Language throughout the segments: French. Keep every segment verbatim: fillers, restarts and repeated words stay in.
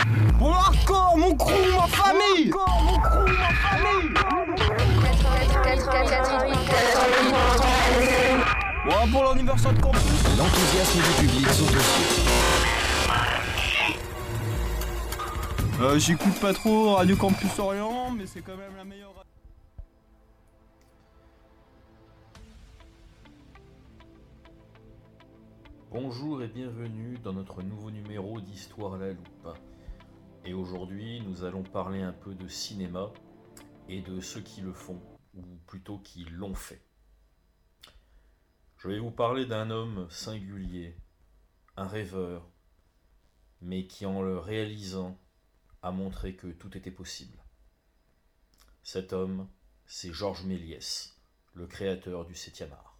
Pour hardcore, mon crew, ma famille. Hardcore, mon crew, ma famille. Bon, pour l'anniversaire de campus. L'enthousiasme du public sont aux yeux. Euh, j'écoute pas trop Radio Campus Orient, mais c'est quand même la meilleure. Bonjour et bienvenue dans notre nouveau numéro d'Histoire à la loupe. Et aujourd'hui, nous allons parler un peu de cinéma et de ceux qui le font, ou plutôt qui l'ont fait. Je vais vous parler d'un homme singulier, un rêveur, mais qui en le réalisant a montré que tout était possible. Cet homme, c'est Georges Méliès, le créateur du septième art.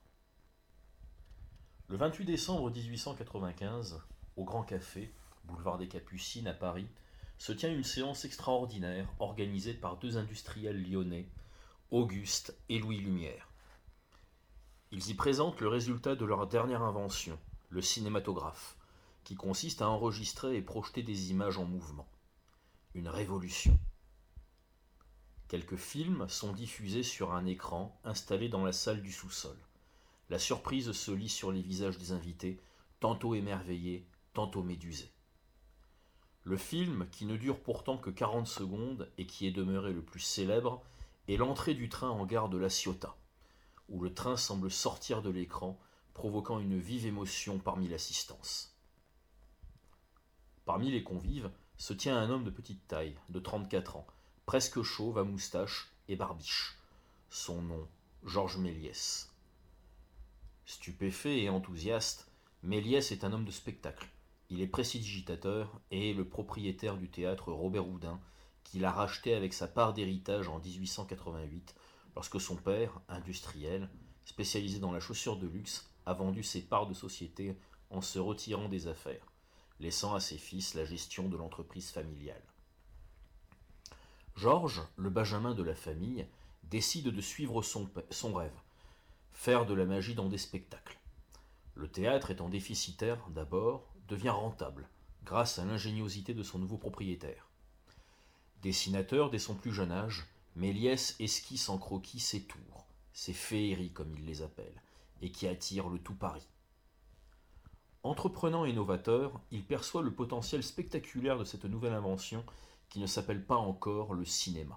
Le vingt-huit décembre dix-huit cent quatre-vingt-quinze, au Grand Café, boulevard des Capucines à Paris, se tient une séance extraordinaire organisée par deux industriels lyonnais, Auguste et Louis Lumière. Ils y présentent le résultat de leur dernière invention, le cinématographe, qui consiste à enregistrer et projeter des images en mouvement. Une révolution. Quelques films sont diffusés sur un écran installé dans la salle du sous-sol. La surprise se lit sur les visages des invités, tantôt émerveillés, tantôt médusés. Le film, qui ne dure pourtant que quarante secondes et qui est demeuré le plus célèbre, est l'entrée du train en gare de La Ciotat, où le train semble sortir de l'écran, provoquant une vive émotion parmi l'assistance. Parmi les convives se tient un homme de petite taille, de trente-quatre ans, presque chauve à moustache et barbiche. Son nom, Georges Méliès. Stupéfait et enthousiaste, Méliès est un homme de spectacle. Il est prestidigitateur et est le propriétaire du théâtre Robert Houdin, qu'il a racheté avec sa part d'héritage en dix-huit cent quatre-vingt-huit, lorsque son père, industriel, spécialisé dans la chaussure de luxe, a vendu ses parts de société en se retirant des affaires, laissant à ses fils la gestion de l'entreprise familiale. Georges, le benjamin de la famille, décide de suivre son, son rêve, faire de la magie dans des spectacles. Le théâtre étant déficitaire d'abord, devient rentable, grâce à l'ingéniosité de son nouveau propriétaire. Dessinateur dès son plus jeune âge, Méliès esquisse en croquis ses tours, ses féeries comme il les appelle, et qui attirent le tout Paris. Entreprenant et novateur, il perçoit le potentiel spectaculaire de cette nouvelle invention qui ne s'appelle pas encore le cinéma.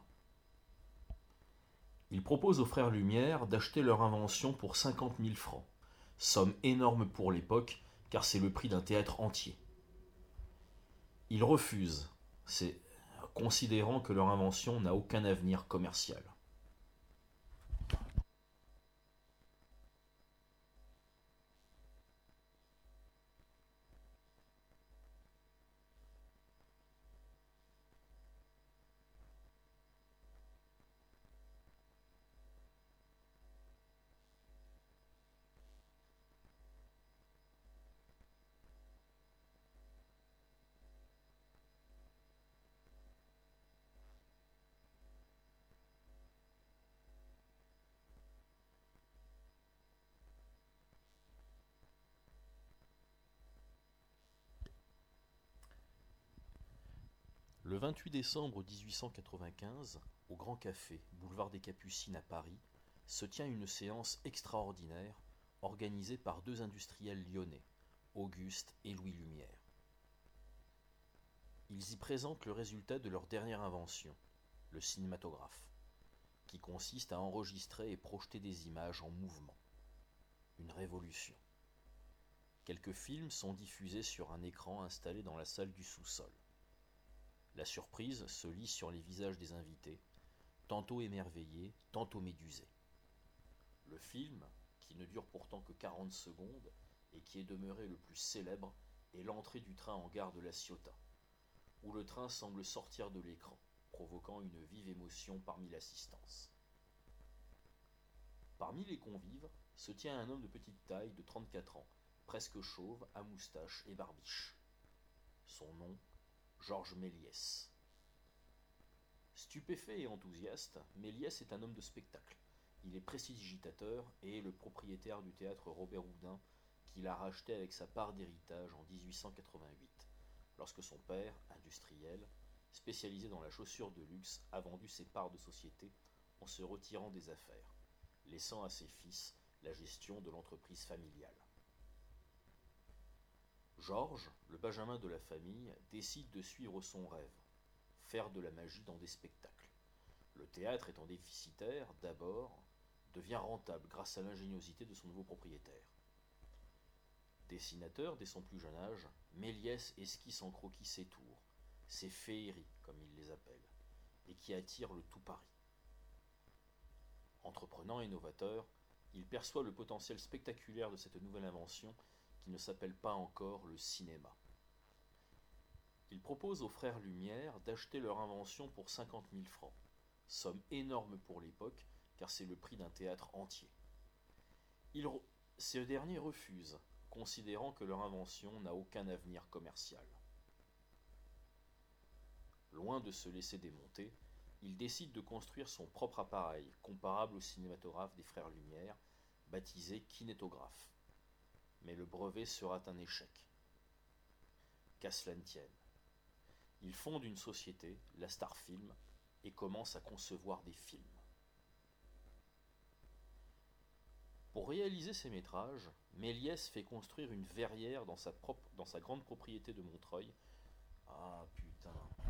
Il propose aux frères Lumière d'acheter leur invention pour cinquante mille francs, somme énorme pour l'époque car c'est le prix d'un théâtre entier. Ils refusent, c'est considérant que leur invention n'a aucun avenir commercial. Le vingt-huit décembre dix-huit cent quatre-vingt-quinze, au Grand Café, boulevard des Capucines à Paris, se tient une séance extraordinaire organisée par deux industriels lyonnais, Auguste et Louis Lumière. Ils y présentent le résultat de leur dernière invention, le cinématographe, qui consiste à enregistrer et projeter des images en mouvement. Une révolution. Quelques films sont diffusés sur un écran installé dans la salle du sous-sol. La surprise se lit sur les visages des invités, tantôt émerveillés, tantôt médusés. Le film, qui ne dure pourtant que quarante secondes et qui est demeuré le plus célèbre, est l'entrée du train en gare de La Ciotat, où le train semble sortir de l'écran, provoquant une vive émotion parmi l'assistance. Parmi les convives se tient un homme de petite taille de trente-quatre ans, presque chauve, à moustache et barbiche. Son nom, Georges Méliès. Stupéfait et enthousiaste, Méliès est un homme de spectacle. Il est prestidigitateur et est le propriétaire du théâtre Robert Houdin qu'il a racheté avec sa part d'héritage en dix-huit cent quatre-vingt-huit, lorsque son père, industriel, spécialisé dans la chaussure de luxe, a vendu ses parts de société en se retirant des affaires, laissant à ses fils la gestion de l'entreprise familiale. Georges, le benjamin de la famille, décide de suivre son rêve, faire de la magie dans des spectacles. Le théâtre étant déficitaire, d'abord, devient rentable grâce à l'ingéniosité de son nouveau propriétaire. Dessinateur dès son plus jeune âge, Méliès esquisse en croquis ses tours, ses féeries, comme il les appelle, et qui attirent le tout Paris. Entreprenant et novateur, il perçoit le potentiel spectaculaire de cette nouvelle invention qui ne s'appelle pas encore le cinéma. Il propose aux frères Lumière d'acheter leur invention pour cinquante mille francs, somme énorme pour l'époque car c'est le prix d'un théâtre entier. Il re... Ces derniers refusent, considérant que leur invention n'a aucun avenir commercial. Loin de se laisser démonter, il décide de construire son propre appareil, comparable au cinématographe des frères Lumière, baptisé kinétographe. Mais le brevet sera un échec. Qu'à cela ne tienne. Il fonde une société, la Star Film, et commence à concevoir des films. Pour réaliser ses métrages, Méliès fait construire une verrière dans sa, propre, dans sa grande propriété de Montreuil. Ah putain.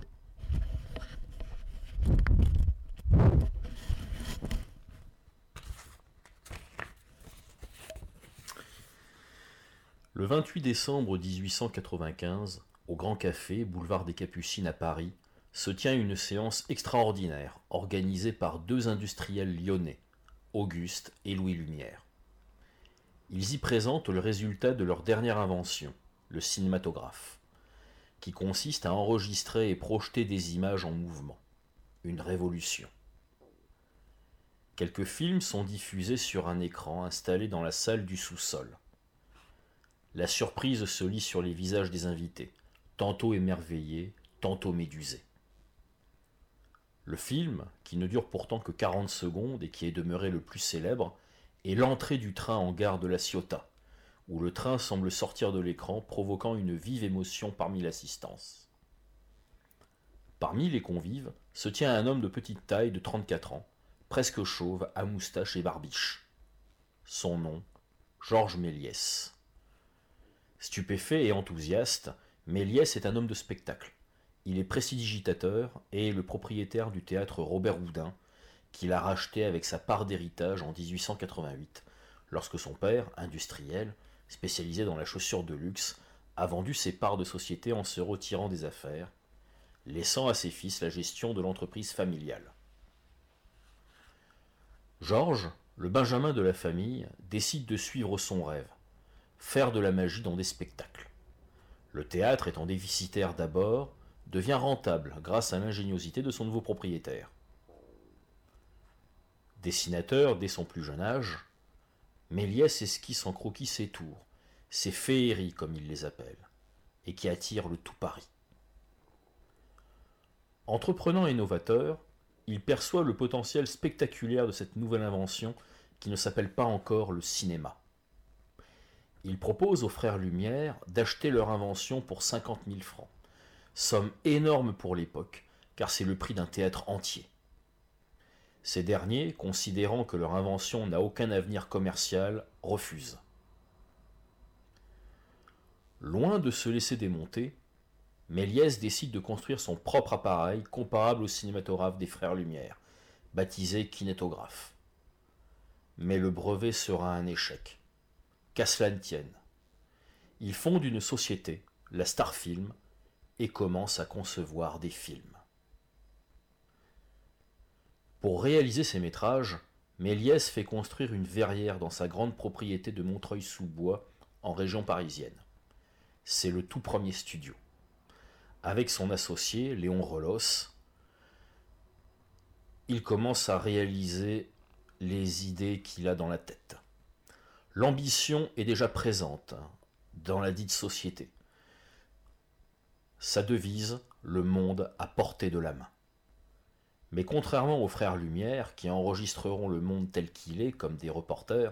Le vingt-huit décembre dix-huit cent quatre-vingt-quinze, au Grand Café, boulevard des Capucines à Paris, se tient une séance extraordinaire organisée par deux industriels lyonnais, Auguste et Louis Lumière. Ils y présentent le résultat de leur dernière invention, le cinématographe, qui consiste à enregistrer et projeter des images en mouvement. Une révolution. Quelques films sont diffusés sur un écran installé dans la salle du sous-sol. La surprise se lit sur les visages des invités, tantôt émerveillés, tantôt médusés. Le film, qui ne dure pourtant que quarante secondes et qui est demeuré le plus célèbre, est l'entrée du train en gare de La Ciotat, où le train semble sortir de l'écran, provoquant une vive émotion parmi l'assistance. Parmi les convives se tient un homme de petite taille de trente-quatre ans, presque chauve, à moustache et barbiche. Son nom, Georges Méliès. Stupéfait et enthousiaste, Méliès est un homme de spectacle. Il est prestidigitateur et est le propriétaire du théâtre Robert Houdin, qu'il a racheté avec sa part d'héritage en dix-huit cent quatre-vingt-huit, lorsque son père, industriel, spécialisé dans la chaussure de luxe, a vendu ses parts de société en se retirant des affaires, laissant à ses fils la gestion de l'entreprise familiale. Georges, le benjamin de la famille, décide de suivre son rêve, faire de la magie dans des spectacles. Le théâtre étant déficitaire d'abord, devient rentable grâce à l'ingéniosité de son nouveau propriétaire. Dessinateur dès son plus jeune âge, Méliès esquisse en croquis ses tours, ses féeries comme il les appelle, et qui attirent le tout Paris. Entreprenant et novateur, il perçoit le potentiel spectaculaire de cette nouvelle invention qui ne s'appelle pas encore le cinéma. Il propose aux frères Lumière d'acheter leur invention pour cinquante mille francs, somme énorme pour l'époque, car c'est le prix d'un théâtre entier. Ces derniers, considérant que leur invention n'a aucun avenir commercial, refusent. Loin de se laisser démonter, Méliès décide de construire son propre appareil comparable au cinématographe des frères Lumière, baptisé kinétographe. Mais le brevet sera un échec. Qu'à cela ne tienne. Il fonde une société, la Star Film, et commence à concevoir des films. Pour réaliser ses métrages, Méliès fait construire une verrière dans sa grande propriété de Montreuil-sous-Bois, en région parisienne. C'est le tout premier studio. Avec son associé, Léon Relos, il commence à réaliser les idées qu'il a dans la tête. L'ambition est déjà présente dans la dite société. Sa devise, le monde à portée de la main. Mais contrairement aux frères Lumière, qui enregistreront le monde tel qu'il est comme des reporters,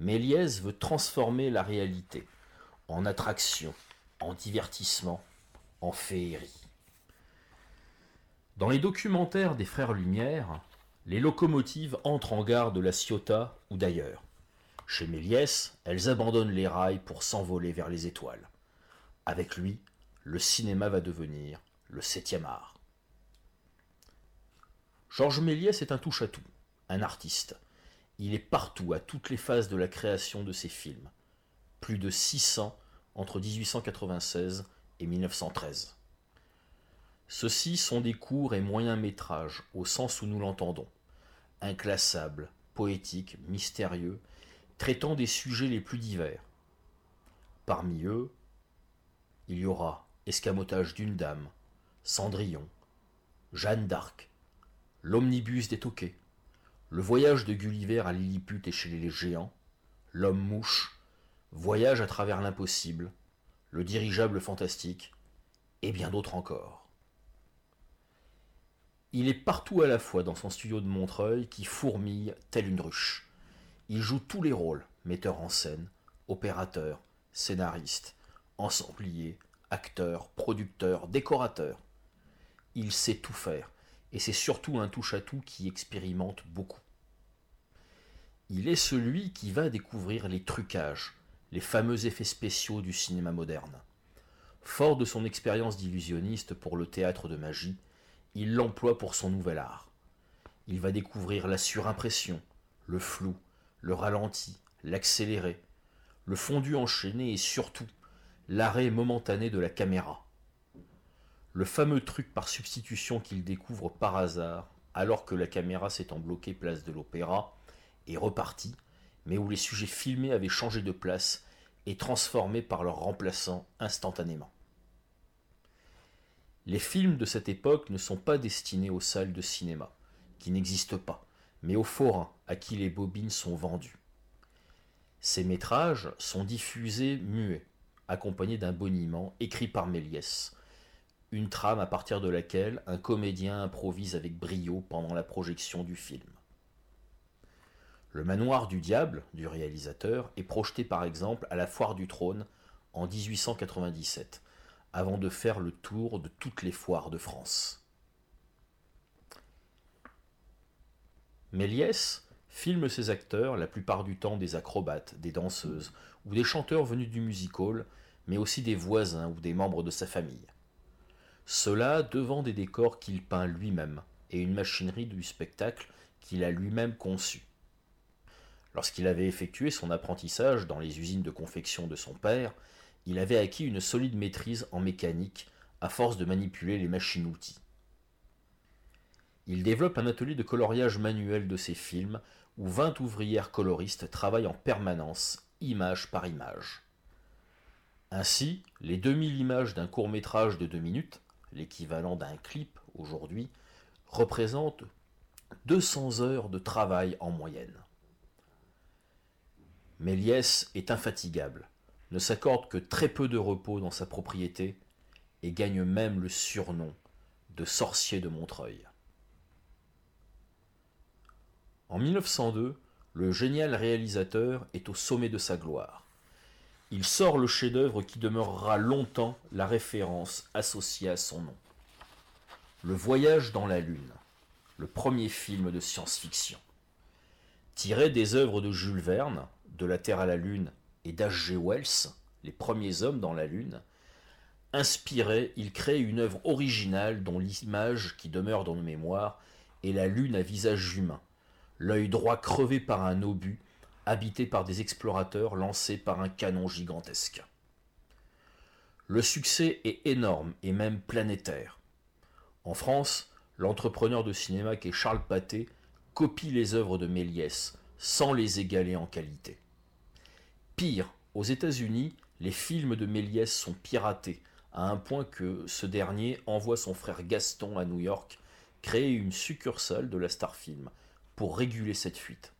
Méliès veut transformer la réalité en attraction, en divertissement, en féerie. Dans les documentaires des frères Lumière, les locomotives entrent en gare de La Ciotat ou d'ailleurs. Chez Méliès, elles abandonnent les rails pour s'envoler vers les étoiles. Avec lui, le cinéma va devenir le septième art. Georges Méliès est un touche-à-tout, un artiste. Il est partout à toutes les phases de la création de ses films. Plus de six cents entre dix-huit cent quatre-vingt-seize et mille neuf cent treize. Ceux-ci sont des courts et moyens métrages, au sens où nous l'entendons. Inclassables, poétiques, mystérieux, traitant des sujets les plus divers. Parmi eux, il y aura Escamotage d'une dame, Cendrillon, Jeanne d'Arc, L'omnibus des Toquets, Le voyage de Gulliver à Lilliput et chez les géants, L'homme-mouche, Voyage à travers l'impossible, Le dirigeable fantastique, et bien d'autres encore. Il est partout à la fois dans son studio de Montreuil qui fourmille telle une ruche. Il joue tous les rôles, metteur en scène, opérateur, scénariste, ensemblier, acteur, producteur, décorateur. Il sait tout faire, et c'est surtout un touche-à-tout qui expérimente beaucoup. Il est celui qui va découvrir les trucages, les fameux effets spéciaux du cinéma moderne. Fort de son expérience d'illusionniste pour le théâtre de magie, il l'emploie pour son nouvel art. Il va découvrir la surimpression, le flou, le ralenti, l'accéléré, le fondu enchaîné et surtout l'arrêt momentané de la caméra. Le fameux truc par substitution qu'il découvre par hasard, alors que la caméra s'étant bloquée place de l'Opéra, est repartie, mais où les sujets filmés avaient changé de place et transformés par leur remplaçant instantanément. Les films de cette époque ne sont pas destinés aux salles de cinéma, qui n'existent pas, mais aux forains à qui les bobines sont vendues. Ces métrages sont diffusés muets, accompagnés d'un boniment écrit par Méliès, une trame à partir de laquelle un comédien improvise avec brio pendant la projection du film. Le Manoir du Diable, du réalisateur, est projeté par exemple à la Foire du Trône en dix-huit cent quatre-vingt-dix-sept, avant de faire le tour de toutes les foires de France. Méliès filme ses acteurs, la plupart du temps des acrobates, des danseuses ou des chanteurs venus du music-hall, mais aussi des voisins ou des membres de sa famille. Cela devant des décors qu'il peint lui-même et une machinerie du spectacle qu'il a lui-même conçue. Lorsqu'il avait effectué son apprentissage dans les usines de confection de son père, il avait acquis une solide maîtrise en mécanique à force de manipuler les machines-outils. Il développe un atelier de coloriage manuel de ses films où vingt ouvrières coloristes travaillent en permanence, image par image. Ainsi, les deux mille images d'un court-métrage de deux minutes, l'équivalent d'un clip aujourd'hui, représentent deux cents heures de travail en moyenne. Méliès est infatigable, ne s'accorde que très peu de repos dans sa propriété et gagne même le surnom de sorcier de Montreuil. En mille neuf cent deux, le génial réalisateur est au sommet de sa gloire. Il sort le chef-d'œuvre qui demeurera longtemps la référence associée à son nom. Le Voyage dans la Lune, le premier film de science-fiction. Tiré des œuvres de Jules Verne, De la Terre à la Lune et d'H G Wells, Les premiers hommes dans la Lune, inspiré, il crée une œuvre originale dont l'image qui demeure dans nos mémoires est la Lune à visage humain, l'œil droit crevé par un obus, habité par des explorateurs lancés par un canon gigantesque. Le succès est énorme et même planétaire. En France, l'entrepreneur de cinéma qu'est Charles Pathé copie les œuvres de Méliès sans les égaler en qualité. Pire, aux États-Unis, les films de Méliès sont piratés à un point que ce dernier envoie son frère Gaston à New York créer une succursale de la Star Film pour réguler cette fuite.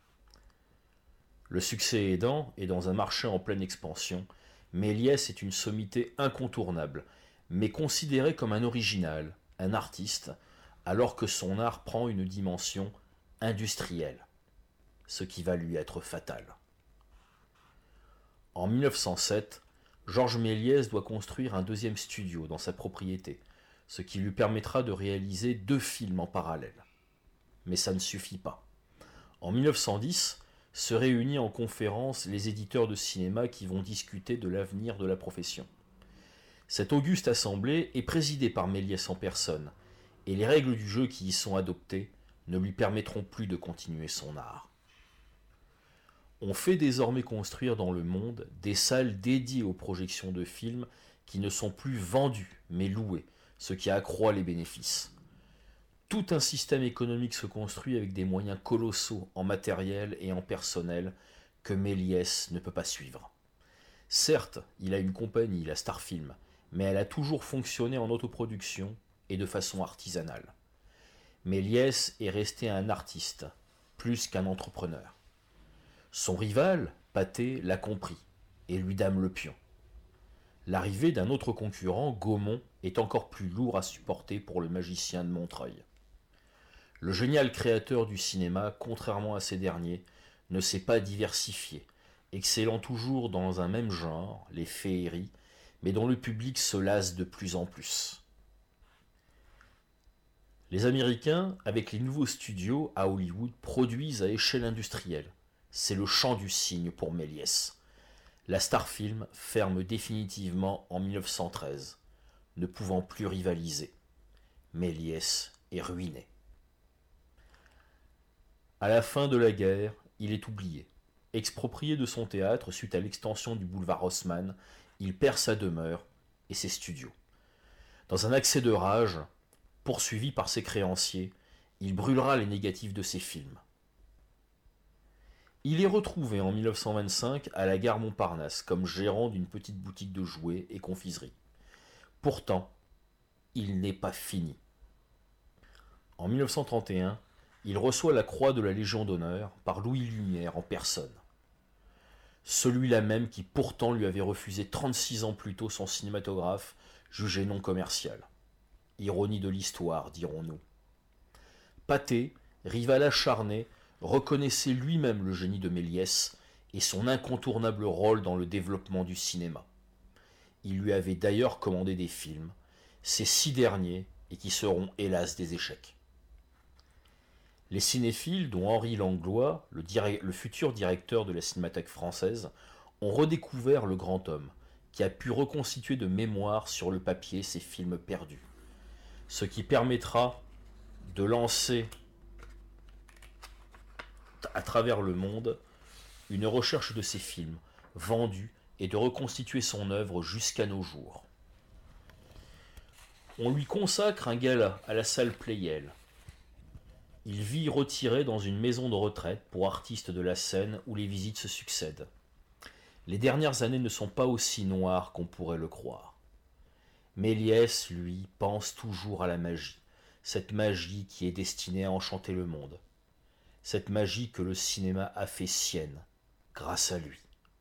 Le succès aidant et dans un marché en pleine expansion, Méliès est une sommité incontournable, mais considéré comme un original, un artiste, alors que son art prend une dimension industrielle, ce qui va lui être fatal. En mille neuf cent sept, Georges Méliès doit construire un deuxième studio dans sa propriété, ce qui lui permettra de réaliser deux films en parallèle. Mais ça ne suffit pas. En mille neuf cent dix, se réunissent en conférence les éditeurs de cinéma qui vont discuter de l'avenir de la profession. Cette auguste assemblée est présidée par Méliès en personne, et les règles du jeu qui y sont adoptées ne lui permettront plus de continuer son art. On fait désormais construire dans le monde des salles dédiées aux projections de films qui ne sont plus vendues mais louées, ce qui accroît les bénéfices. Tout un système économique se construit avec des moyens colossaux en matériel et en personnel que Méliès ne peut pas suivre. Certes, il a une compagnie, la Starfilm, mais elle a toujours fonctionné en autoproduction et de façon artisanale. Méliès est resté un artiste, plus qu'un entrepreneur. Son rival, Pathé, l'a compris et lui dame le pion. L'arrivée d'un autre concurrent, Gaumont, est encore plus lourd à supporter pour le magicien de Montreuil. Le génial créateur du cinéma, contrairement à ces derniers, ne s'est pas diversifié, excellant toujours dans un même genre, les féeries, mais dont le public se lasse de plus en plus. Les Américains, avec les nouveaux studios à Hollywood, produisent à échelle industrielle. C'est le chant du cygne pour Méliès. La Starfilm ferme définitivement en mille neuf cent treize, ne pouvant plus rivaliser. Méliès est ruiné. À la fin de la guerre, il est oublié. Exproprié de son théâtre suite à l'extension du boulevard Haussmann, il perd sa demeure et ses studios. Dans un accès de rage, poursuivi par ses créanciers, il brûlera les négatifs de ses films. Il est retrouvé en mille neuf cent vingt-cinq à la gare Montparnasse comme gérant d'une petite boutique de jouets et confiserie. Pourtant, il n'est pas fini. En mille neuf cent trente et un, il reçoit la croix de la Légion d'honneur par Louis Lumière en personne. Celui-là même qui pourtant lui avait refusé trente-six ans plus tôt son cinématographe, jugé non commercial. Ironie de l'histoire, dirons-nous. Pathé, rival acharné, reconnaissait lui-même le génie de Méliès et son incontournable rôle dans le développement du cinéma. Il lui avait d'ailleurs commandé des films, ces six derniers, et qui seront hélas des échecs. Les cinéphiles, dont Henri Langlois, le, direct, le futur directeur de la Cinémathèque française, ont redécouvert le grand homme, qui a pu reconstituer de mémoire sur le papier ses films perdus. Ce qui permettra de lancer à travers le monde une recherche de ses films vendus et de reconstituer son œuvre jusqu'à nos jours. On lui consacre un gala à la salle Pleyel. Il vit retiré dans une maison de retraite pour artistes de la scène où les visites se succèdent. Les dernières années ne sont pas aussi noires qu'on pourrait le croire. Méliès, lui, pense toujours à la magie, cette magie qui est destinée à enchanter le monde. Cette magie que le cinéma a fait sienne, grâce à lui.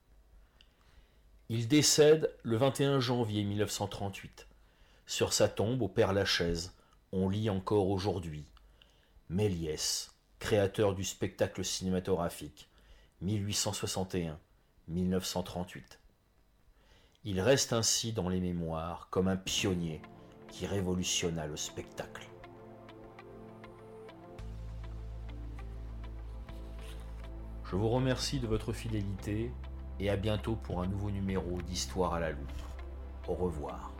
Il décède le vingt et un janvier mille neuf cent trente-huit. Sur sa tombe, au Père-Lachaise, on lit encore aujourd'hui Méliès, créateur du spectacle cinématographique, mille huit cent soixante et un à mille neuf cent trente-huit. Il reste ainsi dans les mémoires comme un pionnier qui révolutionna le spectacle. Je vous remercie de votre fidélité et à bientôt pour un nouveau numéro d'Histoire à la loupe. Au revoir.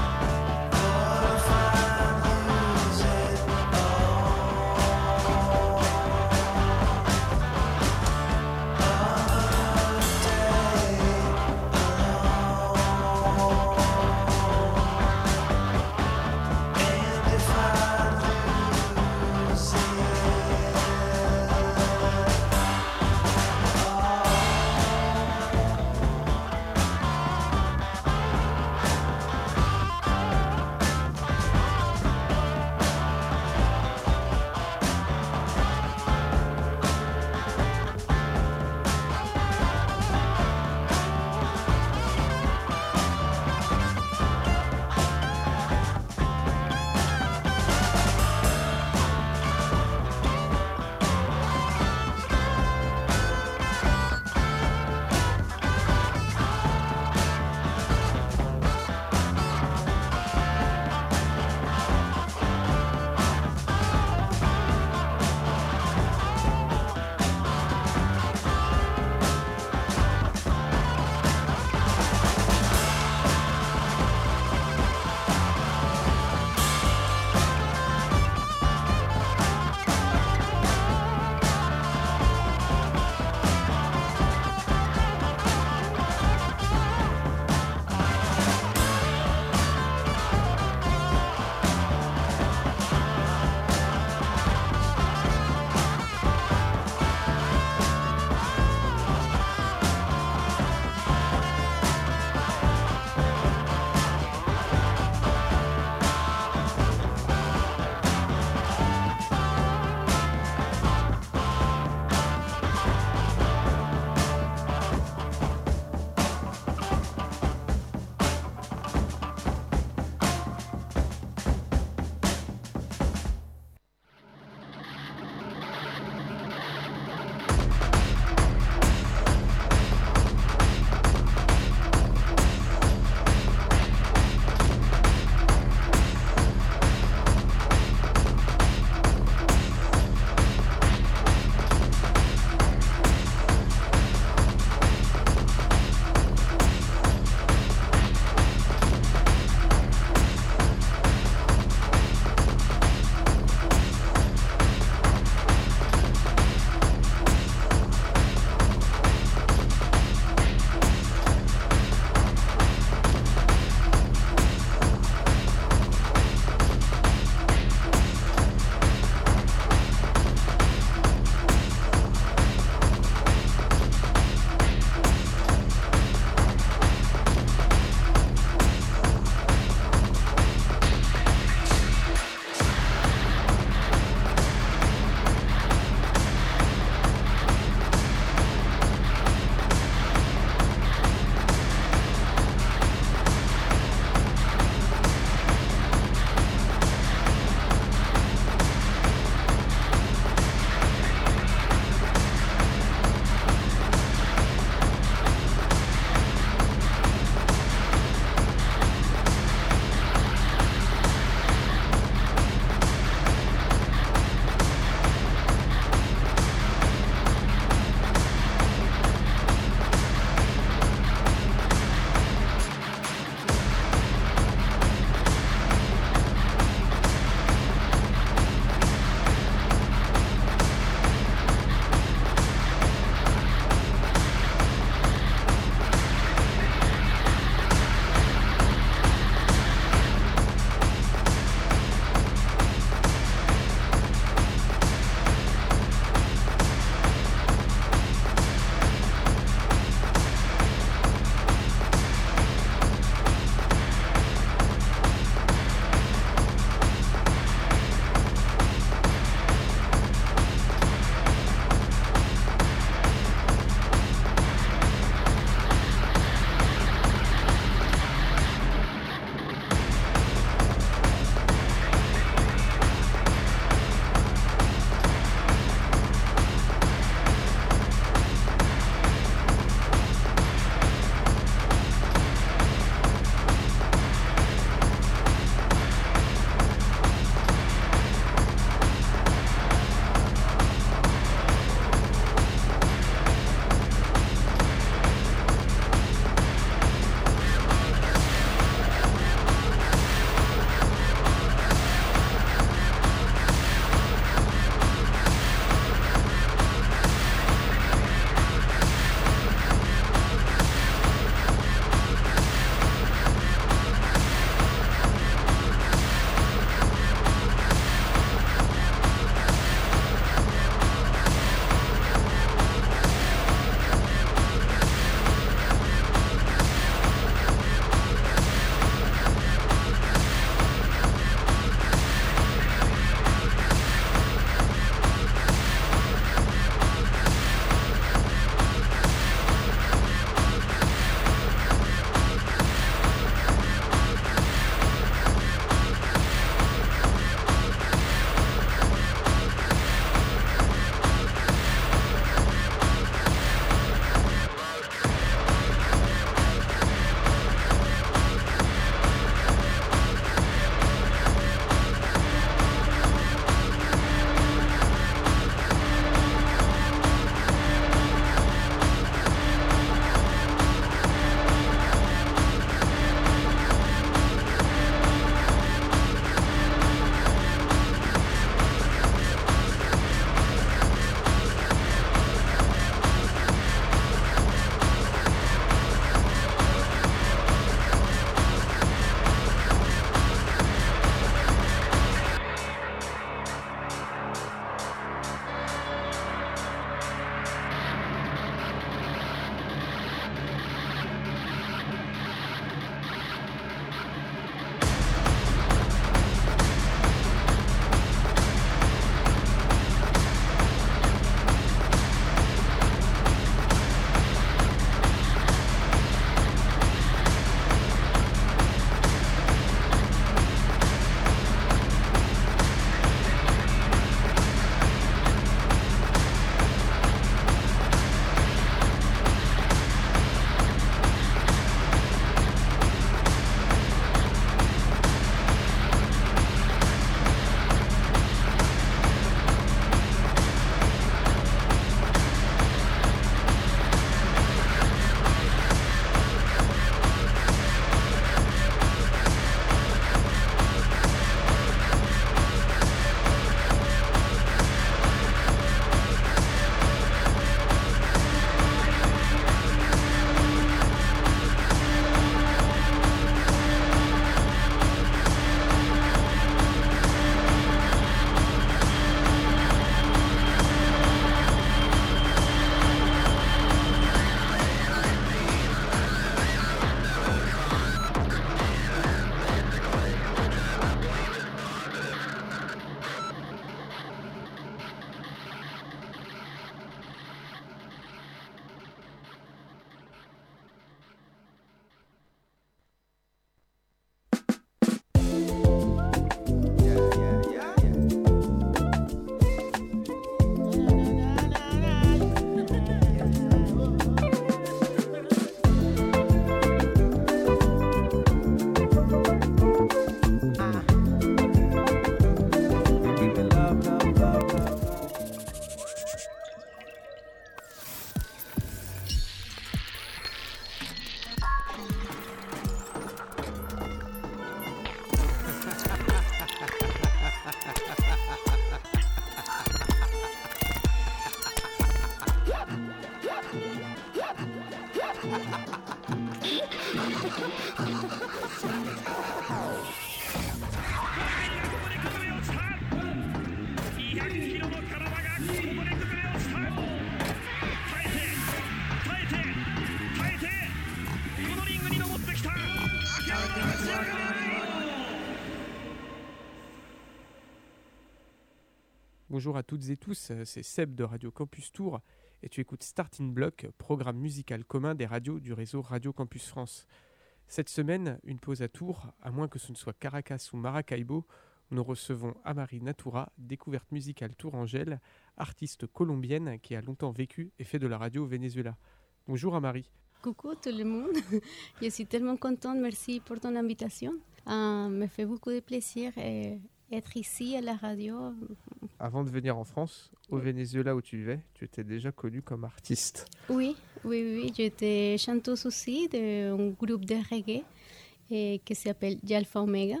Bonjour à toutes et tous, c'est Seb de Radio Campus Tours et tu écoutes Starting Block, programme musical commun des radios du réseau Radio Campus France. Cette semaine, une pause à Tours, à moins que ce ne soit Caracas ou Maracaibo, où nous recevons Amari Natura, découverte musicale tourangelle, artiste colombienne qui a longtemps vécu et fait de la radio au Venezuela. Bonjour Amari. Coucou tout le monde, je suis tellement contente, merci pour ton invitation. Euh, me fait beaucoup de plaisir d'être ici à la radio. Avant de venir en France, au Venezuela où tu vivais, tu étais déjà connue comme artiste. Oui, oui, oui, j'étais chanteuse aussi d'un groupe de reggae et, qui s'appelle Yalfa Omega.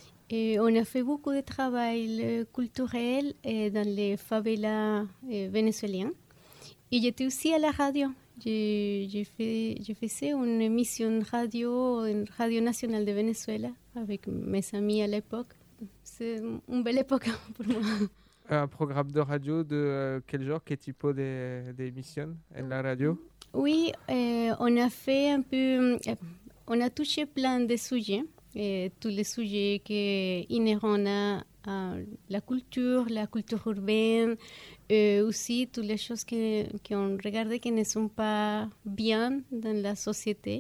Et on a fait beaucoup de travail culturel et dans les favelas vénézuéliennes. Et j'étais aussi à la radio. Je, je, fais, je faisais une émission radio, une radio nationale de Venezuela avec mes amis à l'époque. C'est une belle époque pour moi. Un programme de radio de euh, quel genre, quel type d'émission en la radio? Oui, euh, on a fait un peu, euh, on a touché plein de sujets, et tous les sujets qui inhérents à, à la culture, la culture urbaine, et aussi toutes les choses qu'on regarde qui ne sont pas bien dans la société.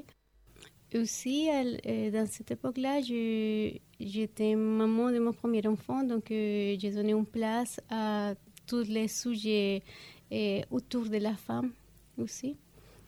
Et aussi, euh, dans cette époque-là, je, j'étais maman de mon premier enfant, donc euh, j'ai donné une place à tous les sujets euh, autour de la femme aussi.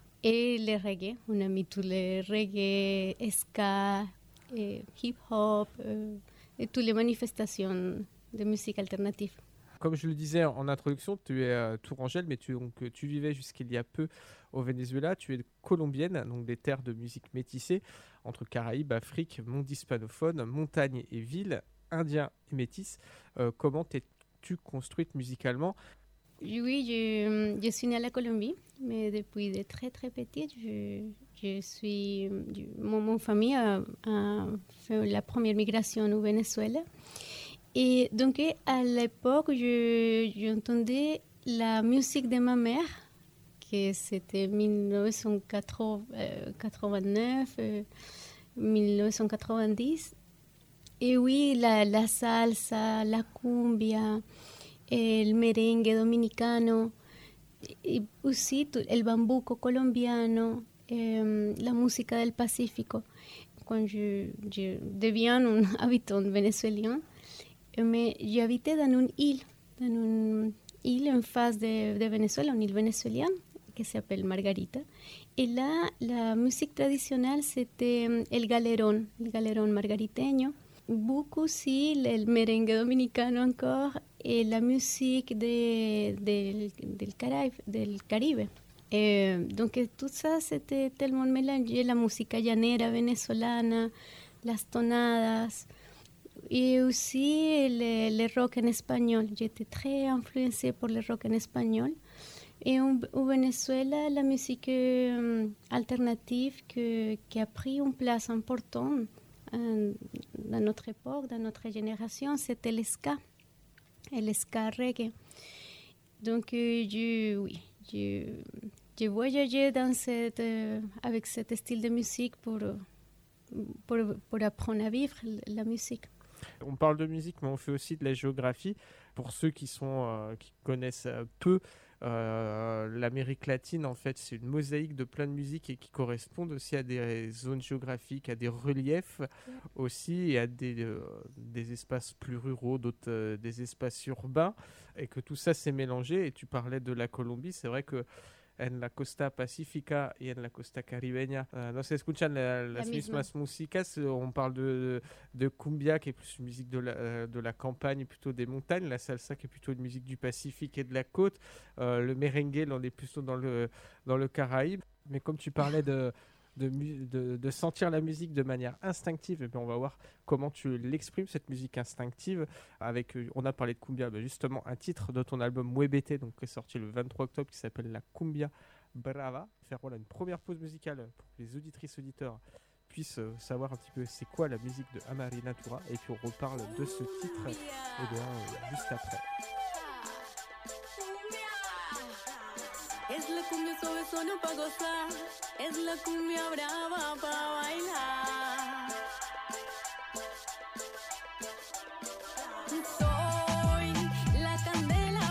Et les reggae, on a mis tous les reggae, ska, et hip-hop, euh, et toutes les manifestations de musique alternative. Comme je le disais en introduction, tu es euh, tourangelle, mais tu, donc, tu vivais jusqu'il y a peu au Venezuela. Tu es colombienne, donc des terres de musique métissées entre Caraïbes, Afrique, monde hispanophone, montagne et ville, indien et métis. Euh, comment t'es-tu construite musicalement? Oui, je, je suis née à la Colombie, mais depuis de très très petite, je, je suis, je, mon, mon famille a, a fait la première migration au Venezuela. Et donc, à l'époque, je, j'entendais la musique de ma mère, que c'était dix-neuf cent quatre-vingt-neuf, dix-neuf cent quatre-vingt-dix. Et oui, la, la salsa, la cumbia, el merengue dominicano, y aussi el bambuco colombiano, eh, la música del Pacífico. Quand je, je deviens un habitant vénézuélien, mais j'habitais dans une île, dans une île en face de, de Venezuela, une île vénézuélienne qui s'appelle Margarita. Et là, la musique traditionnelle, c'était el galerón, el galerón margariteño. Beaucoup aussi, le merengue dominicano encore, et la musique de, de, del, Caraïbe, del Caribe. Et donc tout ça, c'était tellement mélangé, la música llanera venezolana, las tonadas, et aussi le, le rock en espagnol. J'étais très influencée par le rock en espagnol. Et au, au Venezuela, la musique euh, alternative que, qui a pris une place importante euh, dans notre époque, dans notre génération, c'était le ska, et le ska reggae. Donc, euh, je, oui, je, je voyageais dans cette, euh, avec ce style de musique pour, pour, pour apprendre à vivre la musique. On parle de musique, mais on fait aussi de la géographie. Pour ceux qui, sont, euh, qui connaissent euh, peu, euh, l'Amérique latine, en fait, c'est une mosaïque de plein de musiques et qui correspondent aussi à des zones géographiques, à des reliefs ouais. aussi, et à des, euh, des espaces plus ruraux, d'autres euh, des espaces urbains, et que tout ça s'est mélangé. Et tu parlais de la Colombie, c'est vrai que en la costa pacífica y en la costa caribeña uh, no se escuchan la, las la mismas músicas. On parle de, de cumbia qui est plus une musique de la, de la campagne, plutôt des montagnes, la salsa qui est plutôt une musique du Pacifique et de la côte, uh, le merengue, là on est plutôt dans le, dans le Caraïbe. Mais comme tu parlais de, de, de, de sentir la musique de manière instinctive, et bien on va voir comment tu l'exprimes, cette musique instinctive. Avec, on a parlé de cumbia, ben justement un titre de ton album Muébete, donc qui est sorti le vingt-trois octobre, qui s'appelle La Cumbia Brava. Faire voilà, une première pause musicale pour que les auditrices auditeurs puissent euh, savoir un petit peu c'est quoi la musique de Amari Natura, et puis on reparle de ce titre et bien, euh, juste après. Es la cumbia suave solo pa' gozar, es la cumbia brava pa' bailar. Soy la candela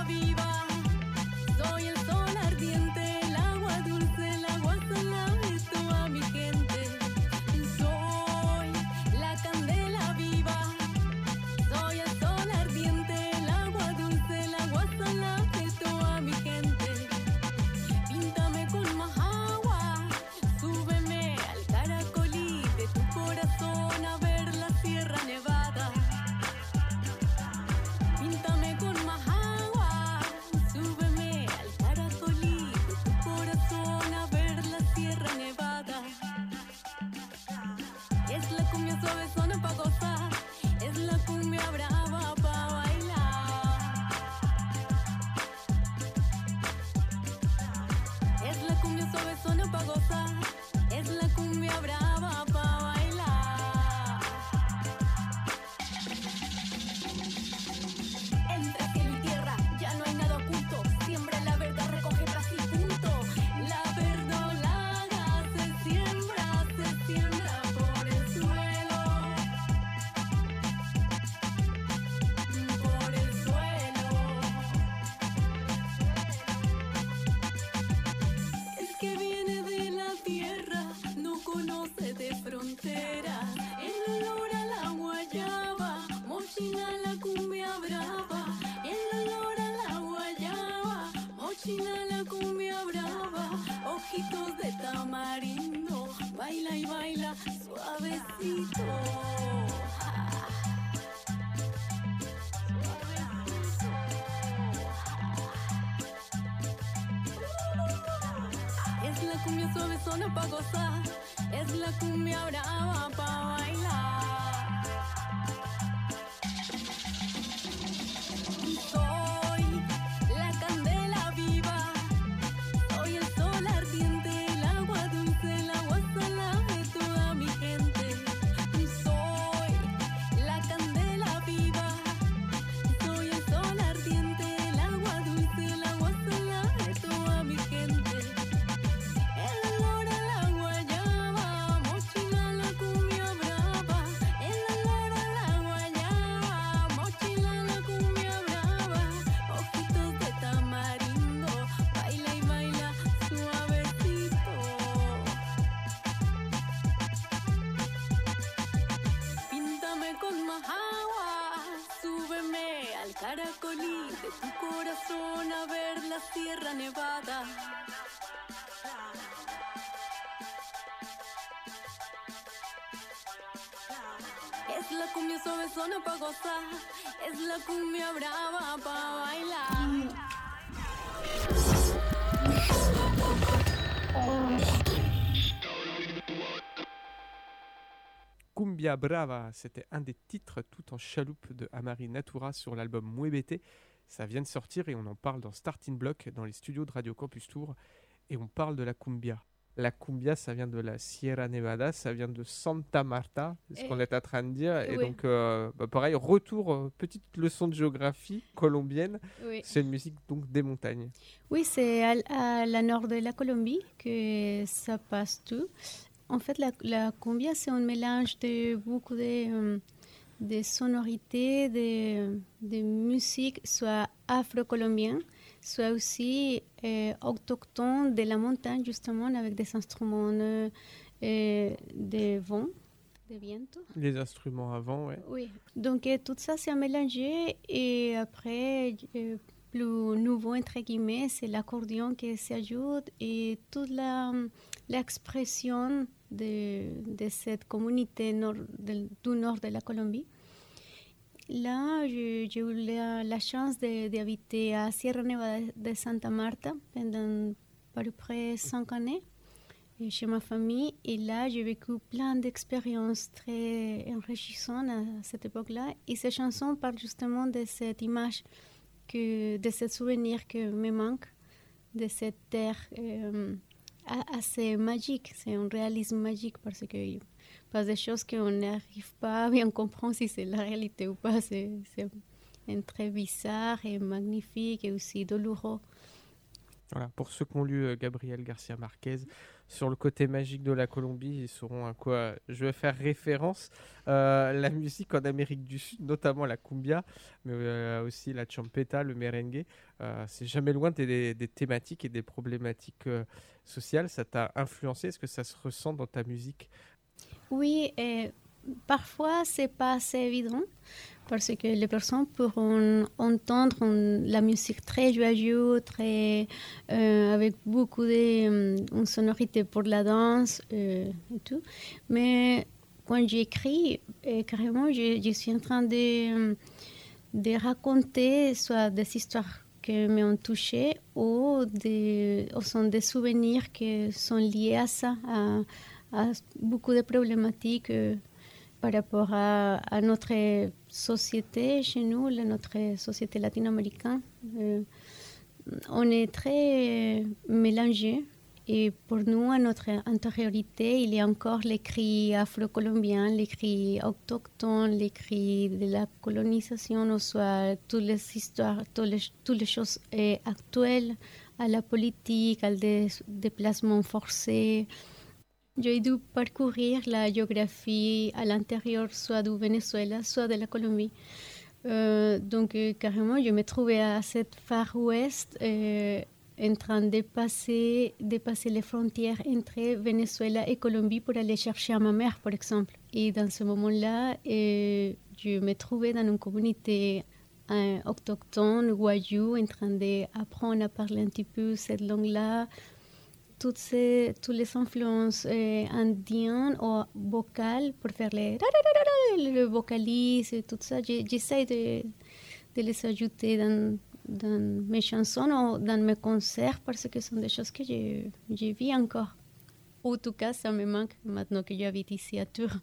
cumbia suavezona pa' gozar, es la cumbia brava pa' bailar. Entre cielo y tierra ya no hay nada oculto, siembra la verdad, recoge paz y punto. La verdolaga se siembra, se siembra por el suelo, por el suelo. Es que viene de la tierra, no conoce de fronteras. El olor a la guayaba, mochila la cumbia brava. El olor a la guayaba, mochila la cumbia brava. Ojitos de tamarindo, baila y baila suavecito. Es la cumbia suavezona pa' gozar, es la cumbia brava pa' bailar. Soy la candela viva, soy el sol ardiente, el agua dulce, el agua salada de toda mi gente. Soy la candela viva, soy el sol ardiente, el agua dulce, el agua salada de toda mi gente. El olor a la guayaba, mochila la cumbia brava. El olor a la guayaba, mochila la cumbia brava. Ojitos de tamarindo, baila y baila suavecito. Píntame con más agua, súbeme al caracolí de tu corazón a ver la Sierra Nevada. Es la cumbia suavezona pa' gozar, es la cumbia brava pa' bailar. Cumbia Brava, c'était un des titres tout en chaloupe de Amari Natura sur l'album Muébete. Ça vient de sortir et on en parle dans Starting Block dans les studios de Radio Campus Tour et on parle de la cumbia. La cumbia, ça vient de la Sierra Nevada, ça vient de Santa Marta, c'est ce Et- qu'on est en train de dire. Et oui. donc, euh, bah, pareil, retour, euh, petite leçon de géographie colombienne. Oui. C'est une musique donc des montagnes. Oui, c'est à, à la nord de la Colombie que ça passe tout. En fait, la, la cumbia, c'est un mélange de beaucoup de, euh, de sonorités, de, de musique, soit afro-colombien, soit aussi euh, autochtone de la montagne, justement, avec des instruments euh, euh, de vent, de viento. Les instruments avant, ouais. Oui, donc euh, tout ça c'est mélangé et après, euh, plus nouveau entre guillemets, c'est l'accordéon qui s'ajoute et toute la, l'expression de, de cette communauté nord, de, du nord de la Colombie. Là, je- j'ai eu la, la chance de- d'habiter à Sierra Nevada de Santa Marta pendant à peu près cinq années et chez ma famille. Et là, j'ai vécu plein d'expériences très enrichissantes à cette époque-là. Et ces chansons parlent justement de cette image, que, de ce souvenir que me manque, de cette terre euh, a- assez magique. C'est un réalisme magique parce que passe des choses qu'on n'arrive pas à bien comprendre si c'est la réalité ou pas. C'est, c'est un très bizarre et magnifique et aussi douloureux. Voilà, pour ceux qui ont lu euh, Gabriel Garcia Marquez sur le côté magique de la Colombie, ils sauront à quoi je vais faire référence. Euh, la musique en Amérique du Sud, notamment la cumbia, mais euh, aussi la champeta, le merengue, euh, c'est jamais loin des, des thématiques et des problématiques euh, sociales. Ça t'a influencé? Est-ce que ça se ressent dans ta musique? Oui, et parfois c'est pas assez évident parce que les personnes pourront entendre un- la musique très joyeuse, très, euh, avec beaucoup de euh, sonorité pour la danse euh, et tout. Mais quand j'écris, euh, carrément, je, je suis en train de, euh, de raconter soit des histoires qui m'ont touchée ou, des, ou sont des souvenirs qui sont liés à ça, à, à beaucoup de problématiques euh, par rapport à, à notre société chez nous, la, notre société latino-américaine. Euh, on est très euh, mélangés Et pour nous, à notre antériorité, il y a encore les cris afro-colombiens, les cris autochtones, les cris de la colonisation, ou soit toutes les histoires, toutes les, toutes les choses euh, actuelles à la politique, au dé- déplacement forcé. J'ai dû parcourir la géographie à l'intérieur, soit du Venezuela, soit de la Colombie. Euh, donc, euh, carrément, je me trouvais à cette Far West, euh, en train de passer, de passer les frontières entre Venezuela et Colombie pour aller chercher à ma mère, par exemple. Et dans ce moment-là, euh, je me trouvais dans une communauté euh, autochtone, Wayuu, en train d'apprendre à parler un petit peu cette langue-là. Toutes, ces, toutes les influences euh, indiennes ou vocales pour faire les le vocalise et tout ça. J'ai- J'essaie de, de les ajouter dans, dans mes chansons ou dans mes concerts parce que ce sont des choses que je, je vis encore. En tout cas, ça me manque maintenant que j'habite ici à Tours.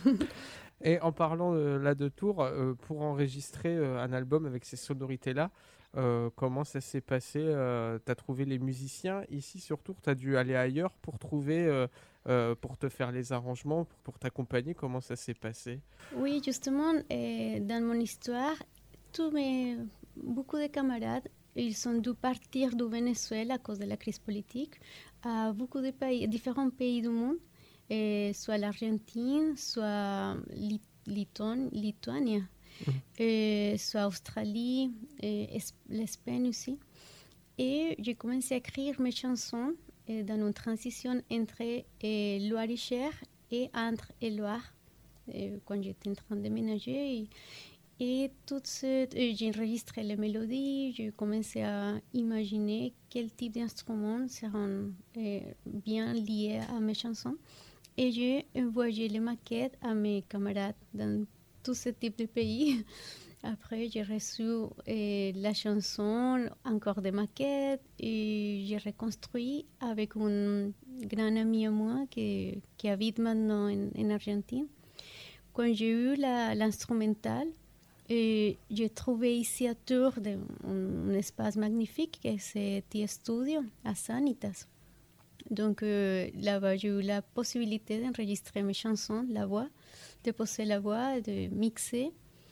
Et en parlant euh, là de Tours, euh, pour enregistrer euh, un album avec ces sonorités-là, euh, comment ça s'est passé? euh, Tu as trouvé les musiciens ici sur Tours? Tu as dû aller ailleurs pour trouver, euh, euh, pour te faire les arrangements, pour, pour t'accompagner? Comment ça s'est passé? Oui, justement, euh, dans mon histoire, tous mes, beaucoup de camarades, ils ont dû partir du Venezuela à cause de la crise politique à beaucoup de pays, différents pays du monde, euh, soit l'Argentine, soit Lit- Lituan- Lituanie, euh, soit Australie, euh, Es- l'Espagne aussi. Et j'ai commencé à écrire mes chansons euh, dans une transition entre euh, Loir-et-Cher et entre et Loire, euh, quand j'étais en train de ménager. Et, et tout ce, euh, j'ai enregistré les mélodies, j'ai commencé à imaginer quel type d'instruments seront euh, bien liés à mes chansons. Et j'ai envoyé les maquettes à mes camarades dans tous ces types de pays. Après, j'ai reçu euh, la chanson, encore des maquettes, et j'ai reconstruit avec un grand ami à moi qui, qui habite maintenant en, en Argentine. Quand j'ai eu la- l'instrumental, euh, j'ai trouvé ici à Tours de- un, un espace magnifique, qui est ce T-Studio à Sanitas. Donc euh, là-bas, j'ai eu la possibilité d'enregistrer mes chansons, la voix, de poser la voix, de mixer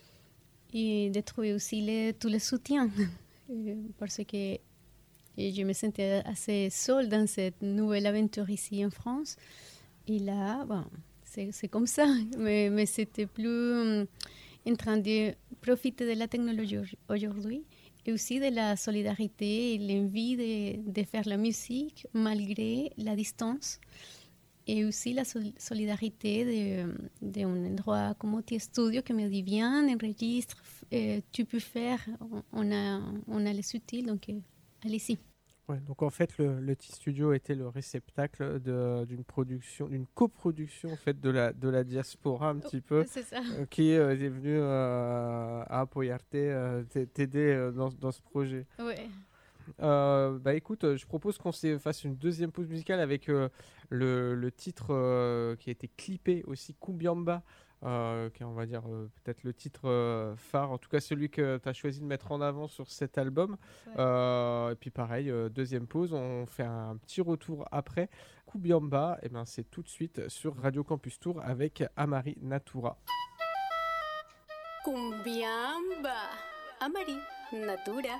et de trouver aussi les, tous les soutiens. Euh, Parce que je me sentais assez seule dans cette nouvelle aventure ici en France. Et là, bon, c'est c'est comme ça. Mais, mais c'était plus euh, en train de profiter de la technologie au- aujourd'hui et aussi de la solidarité et l'envie de, de faire la musique malgré la distance. Et aussi la sol- solidarité de, d'un endroit comme T-Studio qui me dit viens, enregistre, euh, tu peux faire, on, on a, on a les outils, donc euh, allez-y. Ouais, donc en fait, le, le T-Studio était le réceptacle de- d'une production, d'une coproduction en fait, de, la, de la diaspora un petit peu, C'est ça. euh, qui euh, est venue euh, à Apoyarte euh, t- t'aider euh, dans, dans ce projet. Ouais. Euh, bah écoute, euh, je propose qu'on se fasse une deuxième pause musicale avec euh, le, le titre euh, qui a été clippé aussi, Kumbiamba, euh, qui est on va dire euh, peut-être le titre euh, phare, en tout cas celui que tu as choisi de mettre en avant sur cet album. Ouais. Euh, et puis pareil, euh, deuxième pause, on fait un petit retour après. Kumbiamba, et ben c'est tout de suite sur Radio Campus Tour avec Amari Natura. Cumbiamba, Amari, Natura.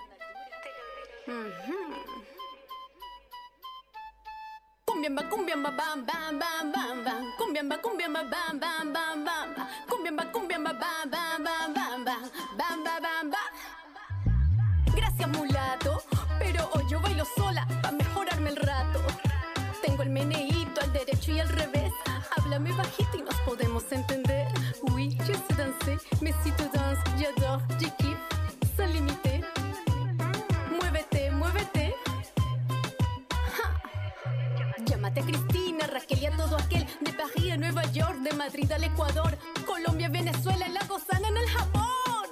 Cumbiamba, cumbiamba, bam, bam, bam, bam, bam. Cumbiamba, cumbiamba, bam, bam, bam, bam, bam. Cumbiamba, cumbiamba, bam, bam, bam, bam, bam. Bam, bam, bam, bam. Gracias, mulato, pero hoy yo bailo sola pa' mejorarme el rato. Tengo el meneíto al derecho y al revés. Háblame bajito y nos podemos entender. Oui, je sais danser, mais si tu danses, j'adore, je kiffe, sans limiter. Muévete, muévete. Ja. Llámate a Cristina, Raquel y a todo aquel de París a Nueva York, de Madrid al Ecuador, Colombia, Venezuela, la gozana en el Japón.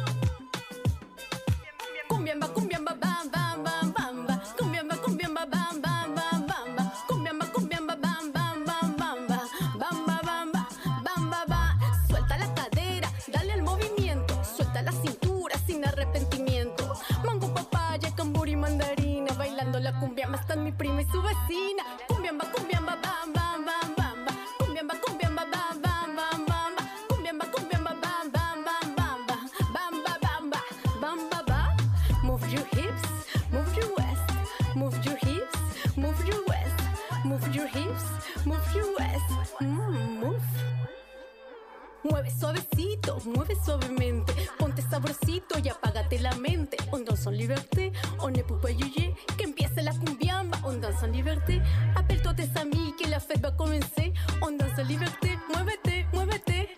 Cumbiamba, cumbiamba, bam, bam, bam, bam, bam. Cumbiamba, cumbiamba, bam, bam, bam, bam, bam. Cumbiamba, cumbiamba, bam, bam, bam, bam, bam. Bam, bam, bam, bam, bam, bam, bam. Suelta la cadera, dale al movimiento. Suelta la cintura sin arrepentimiento. Mango, papaya, cambur y mandarina, bailando la cumbia. Cumbiamba está mi prima y su vecina. Cumbiamba, cumbiamba, bam, bam, bam, bam, bam. Cumbiamba, cumbiamba, bam, bam, bam, bam, bam. Cumbiamba, cumbiamba, bam, bam, bam, bam, bam. Bam, ba, bam, ba, bam, ba, ba. Move your hips, move your waist. Move your hips, move your waist. Move your hips, move your waist. Mm, move. Mueve suavecito, mueve suavemente. Ponte sabrosito y apágate la mente. On danse en liberté, on ne peut pas juger. Que empiece la cumbiamba, on danse en liberté. Appelle-toi tes amis que la fête va commencer. On danse en liberté, muévete, muévete.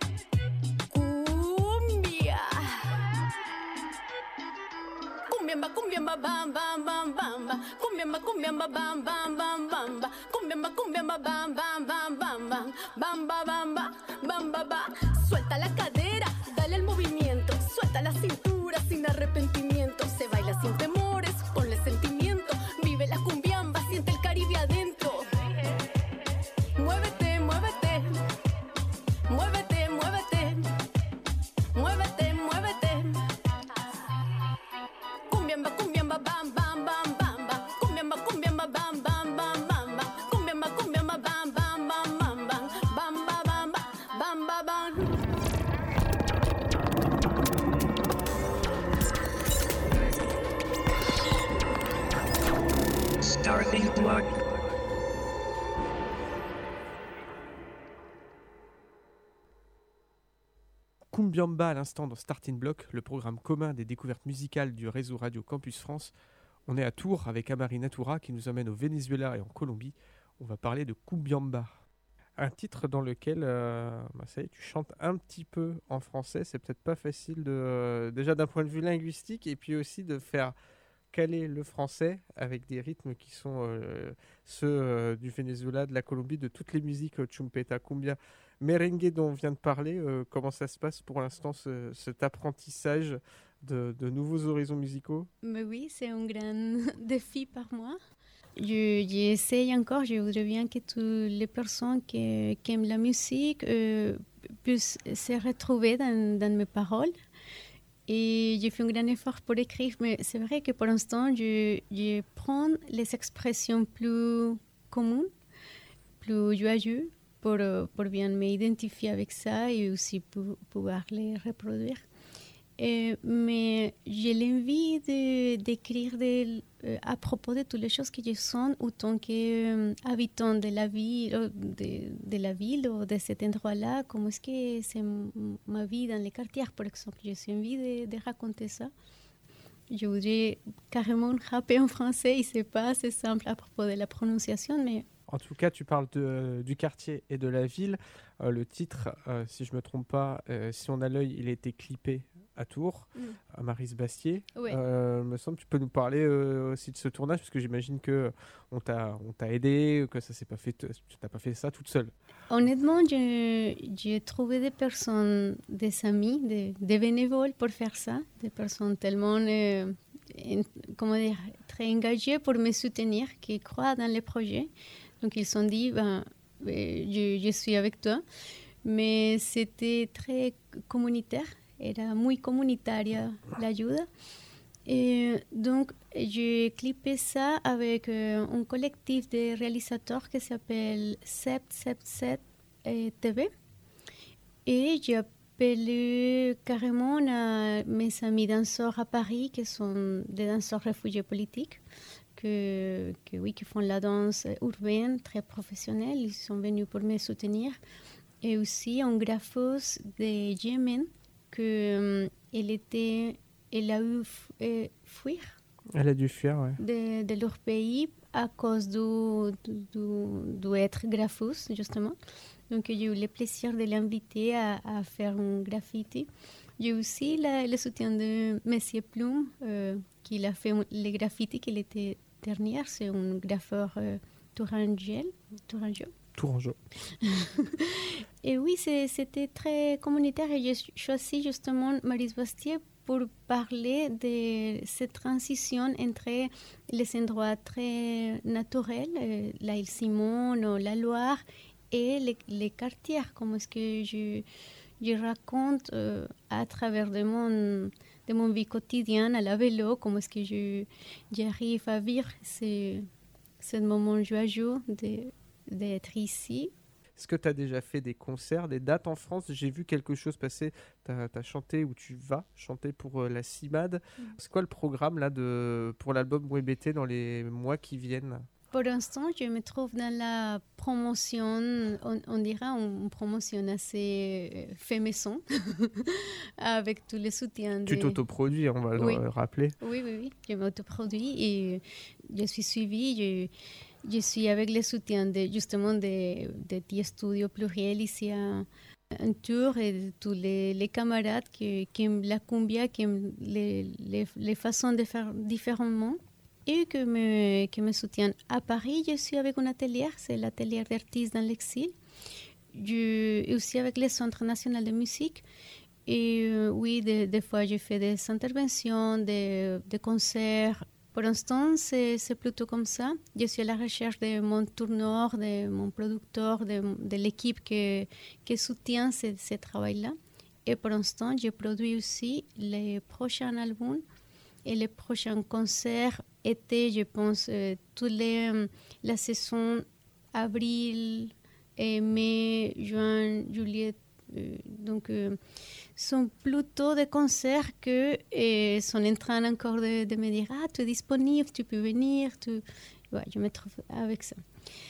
Cumbia. Cumbiamba, cumbiamba, bam, bam, bam, bam, bam. Cumbiamba, cumbiamba, bam, bam, bam, bam, bam. Cumbiamba, cumbiamba, bam, bam, bam, bam, bam. Bam, ba, bam, ba, bam, ba, ba. Suelta la cadera, dale el movimiento. Suelta la cintura sin arrepentimiento. Se baila sin temores, ponle sentimiento. Vive la cumbiamba, siente el Caribe adentro. Muévete, muévete. Muévete, muévete. Muévete, muévete. Cumbiamba, cumbiamba, bam, bam, bam, bam, bam. Cumbiamba, cumbiamba, bam, bam, bam, bam, bam. Cumbiamba, cumbiamba, bam, bam, bam, bam, bam. Bam, ba, bam, ba, bam, ba, bam. Starting block. Cumbiamba à l'instant dans Starting Block, le programme commun des découvertes musicales du réseau Radio Campus France. On est à Tours avec Amari Natura qui nous emmène au Venezuela et en Colombie. On va parler de Cumbiamba. Un titre dans lequel, euh, bah ça y est, tu chantes un petit peu en français. C'est peut-être pas facile, de, euh, déjà d'un point de vue linguistique, et puis aussi de faire caler le français avec des rythmes qui sont euh, ceux euh, du Venezuela, de la Colombie, de toutes les musiques, euh, chumpeta, cumbia, merengue dont on vient de parler. Euh, comment ça se passe pour l'instant, ce, cet apprentissage de, de nouveaux horizons musicaux? Mais oui, c'est un grand défi pour moi. Je, j'essaye encore, je voudrais bien que toutes les personnes qui, qui aiment la musique euh, puissent se retrouver dans, dans mes paroles. Et j'ai fait un grand effort pour écrire, mais c'est vrai que pour l'instant, je, je prends les expressions plus communes, plus joyeuses, pour, pour bien m'identifier avec ça et aussi pour pouvoir les reproduire. Euh, mais j'ai l'envie de, d'écrire de, euh, à propos de toutes les choses que je sens autant qu'habitant euh, de la ville, de, de la ville ou de cet endroit-là. Comment est-ce que c'est m- ma vie dans les quartiers, par exemple. J'ai envie de, de raconter ça. Je voudrais carrément rapper en français, et c'est pas assez simple à propos de la prononciation, mais... En tout cas, tu parles de, du quartier et de la ville. Euh, le titre, euh, si je ne me trompe pas, euh, Si on a l'œil, il a été clippé à Tours, mm. à Maryse-Bastier. Ouais. Euh, me semble, tu peux nous parler euh, aussi de ce tournage, parce que j'imagine qu'on t'a, on t'a aidé, que ça s'est pas fait, tu n'as pas fait ça toute seule. Honnêtement, je, j'ai trouvé des personnes, des amis, des, des bénévoles pour faire ça, des personnes tellement, euh, in, comment dire, très engagées pour me soutenir, qui croient dans les projets. Donc ils se sont dit, ben, je, je suis avec toi. Mais c'était très communautaire, era muy comunitaria la ayuda. Et donc j'ai clippé ça avec euh, un collectif de réalisateurs qui s'appelle sept cent soixante-dix-sept T V. Et j'ai appelé carrément à mes amis danseurs à Paris, qui sont des danseurs réfugiés politiques. Que, que, oui, qui font la danse urbaine très professionnelle. Ils sont venus pour me soutenir. Et aussi un grapheuse de Yémen, que, euh, elle, était, elle a eu euh, fuir. Elle a dû fuir, ouais. De, de leur pays à cause du, du, du être grapheuse, justement. Donc j'ai eu le plaisir de l'inviter à, à faire un graffiti. J'ai aussi la, le soutien de Monsieur Plume, euh, qui a fait les graffitis qu'il était dernière. C'est un graffeur euh, tourangeau. Tourangeau. Tourangeau. Et oui, c'est, c'était très communautaire, et j'ai choisi justement Maryse-Bastier pour parler de cette transition entre les endroits très naturels, euh, la île Simon, la Loire, et les, les quartiers. Comment est-ce que je, je raconte euh, à travers de mon, de mon vie quotidienne à la vélo, comment est-ce que je, j'arrive à vivre ces, ce moment joyeux de, d'être ici. Est-ce que tu as déjà fait des concerts, des dates en France? J'ai vu quelque chose passer, tu as chanté ou tu vas chanter pour euh, la CIMAD. Mm. C'est quoi le programme là, de, pour l'album Mwebete dans les mois qui viennent? Pour l'instant, je me trouve dans la promotion, on, on dirait une promotion assez fait maison, avec tous les soutiens. Tu des... t'autoproduis, on va oui. le rappeler. Oui, oui, oui, je m'autoproduis et je suis suivie, je, je suis avec les soutiens de, justement des de, de studios pluriels ici à un tour et de tous les, les camarades qui, qui aiment la cumbia, qui aiment les, les, les façons de faire différemment. Et que me, que me soutiennent. À Paris, je suis avec un atelier, c'est l'atelier d'artistes dans l'exil. Je suis aussi avec le Centre national de musique. Et euh, oui, des, des fois, je fais des interventions, des, des concerts. Pour l'instant, c'est, c'est plutôt comme ça. Je suis à la recherche de mon tourneur, de mon producteur, de, de l'équipe qui, qui soutient ce, ce travail-là. Et pour l'instant, je produis aussi les prochains albums et les prochains concerts été, je pense, euh, toute les, euh, la saison avril, et mai, juin, juillet. Euh, donc, euh, sont plutôt des concerts que euh, sont en train encore de, de me dire ah, tu es disponible, tu peux venir. Tu... Ouais, je me trouve avec ça.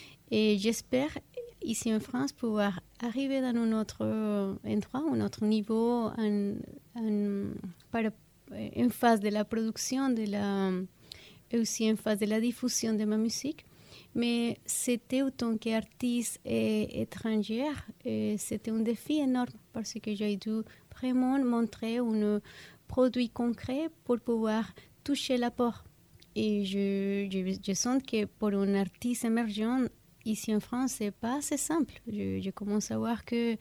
Et j'espère, ici en France, pouvoir arriver dans un autre endroit, un autre niveau, en, en, par, en phase de la production, de la. Et aussi en phase de la diffusion de ma musique. Mais c'était autant qu'artiste et étrangère, et c'était un défi énorme parce que j'ai dû vraiment montrer un produit concret pour pouvoir toucher la porte. Et je, je, je sens que pour un artiste émergent, ici en France, ce n'est pas assez simple. Je, je commence à voir qu'il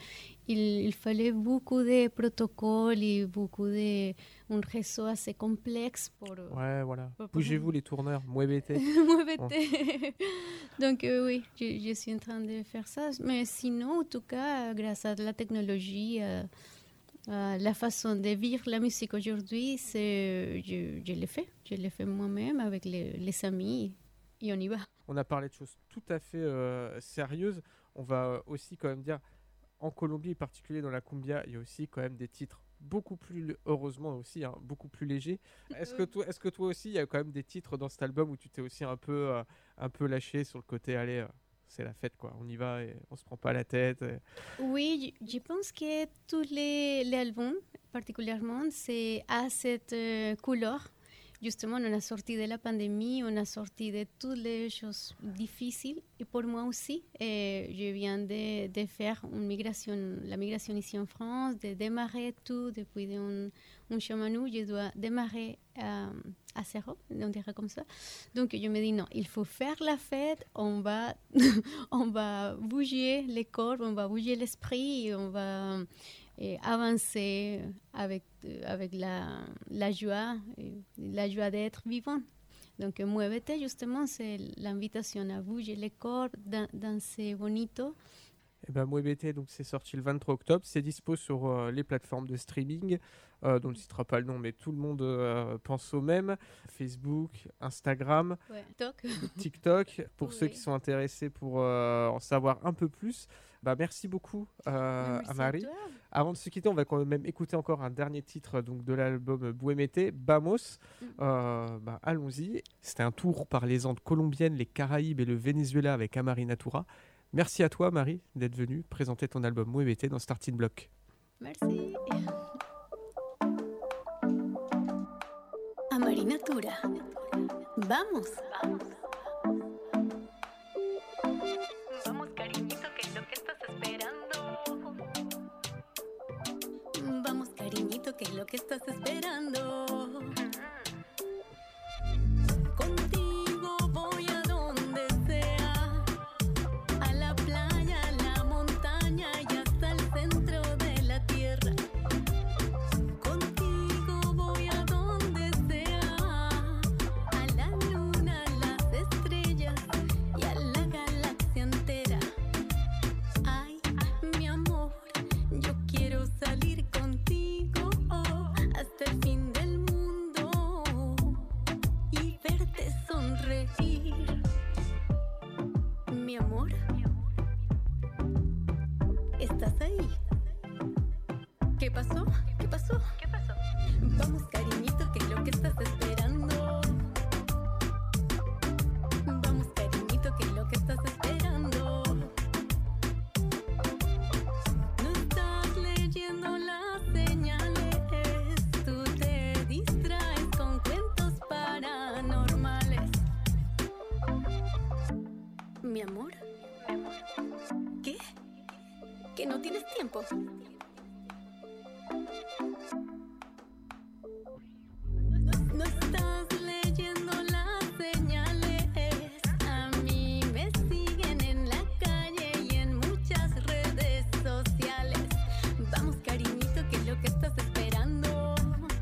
il fallait beaucoup de protocoles et beaucoup de... un réseau assez complexe pour... Ouais, voilà. Pour... Bougez-vous les tourneurs, Mwebete. Mwebete. Ouais. Donc euh, oui, je, je suis en train de faire ça. Mais sinon, en tout cas, grâce à la technologie, euh, euh, la façon de vivre la musique aujourd'hui, c'est, je, je l'ai fait. Je l'ai fait moi-même avec les, les amis et on y va. On a parlé de choses tout à fait euh, sérieuses. On va aussi quand même dire, en Colombie, en particulier dans la cumbia, il y a aussi quand même des titres beaucoup plus, heureusement aussi, hein, beaucoup plus légers. Est-ce que, toi, est-ce que toi aussi, il y a quand même des titres dans cet album où tu t'es aussi un peu, euh, un peu lâché sur le côté, allez, euh, c'est la fête, quoi. On y va et on se prend pas la tête. Et... Oui, je pense que tous les, les albums, particulièrement, c'est à cette euh, couleur. Justement, on a sorti de la pandémie, on a sorti de toutes les choses difficiles. Et pour moi aussi, et je viens de, de faire une migration, la migration ici en France, de démarrer tout depuis un, un chemin où je dois démarrer à, à zéro, on dirait comme ça. Donc, je me dis non, il faut faire la fête, on va, on va bouger les corps, on va bouger l'esprit, et on va... et avancer avec, avec la, la joie, la joie d'être vivant. Donc, Mwebete, justement, c'est l'invitation à bouger les corps, dan- danser bonito. Eh ben, Mwebete, donc c'est sorti le vingt-trois octobre, c'est dispo sur euh, les plateformes de streaming, euh, dont on ne citera pas le nom, mais tout le monde euh, pense au même. Facebook, Instagram, ouais. TikTok. TikTok, pour oui. ceux qui sont intéressés pour euh, en savoir un peu plus. Bah, merci beaucoup euh, merci à Marie. À Avant de se quitter, on va quand même écouter encore un dernier titre donc, de l'album Mwebete, Vamos. Mm. Euh, bah, allons-y. C'était un tour par les Andes colombiennes, les Caraïbes et le Venezuela avec Amari Natura. Merci à toi, Marie, d'être venue présenter ton album Mwebete dans Starting Block. Merci. Amari Natura. Vamos. Vamos, cariñito, que es lo que estás esperando. Vamos, cariñito, que es lo que estás esperando. Contigo voy a donde sea, a la playa, a la montaña y hasta el centro de la tierra. Contigo voy a donde sea, a la luna, a las estrellas y a la galaxia entera. Ay, mi amor, yo quiero salir contigo oh, hasta Mi amor, ¿estás ahí? ¿Qué pasó? ¿Qué pasó? ¿Qué pasó? Vamos, cariñito, ¿qué es lo que estás esperando? Vamos, cariñito, ¿qué es lo que estás esperando? No estás leyendo las señales, tú te distraes con cuentos paranormales. Mi amor, ¿qué? ¿Que no tienes tiempo? No estás leyendo las señales. A mí me siguen en la calle y en muchas redes sociales. Vamos, cariñito, ¿qué es lo que estás esperando?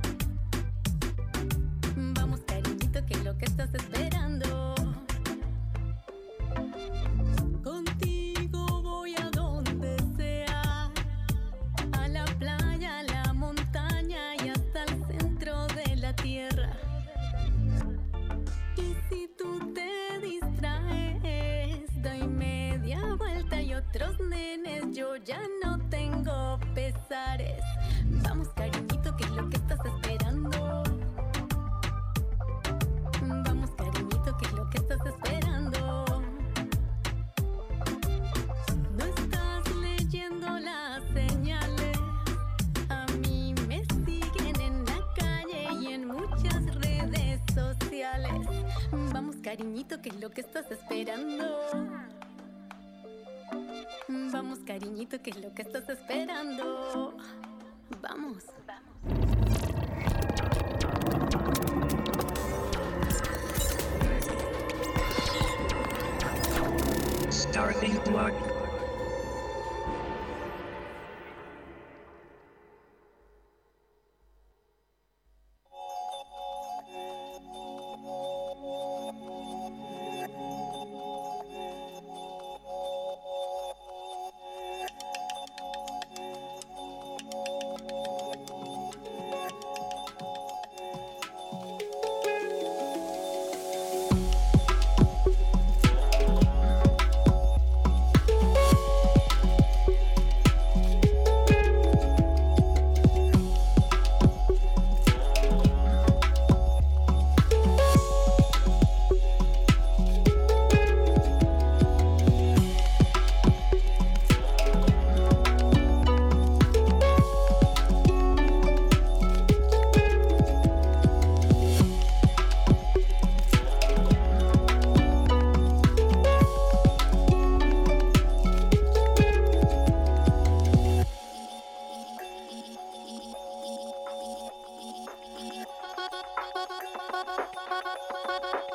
Vamos, cariñito, ¿qué es lo que estás esperando? Contigo voy a donde sea, a la playa, a la montaña y hasta el centro de la tierra. Y si tú te distraes, doy media vuelta y otros nenes, yo ya no tengo pesares. Vamos, cariñito, ¿qué es lo que estás esperando? Vamos, cariñito, ¿qué es lo que estás esperando? No estás leyendo las señales. A mí me siguen en la calle y en muchas redes sociales. Vamos, cariñito, ¿qué es lo que estás esperando? Vamos, cariñito, ¿qué es lo que estás esperando? Vamos. Starting block. Thank you.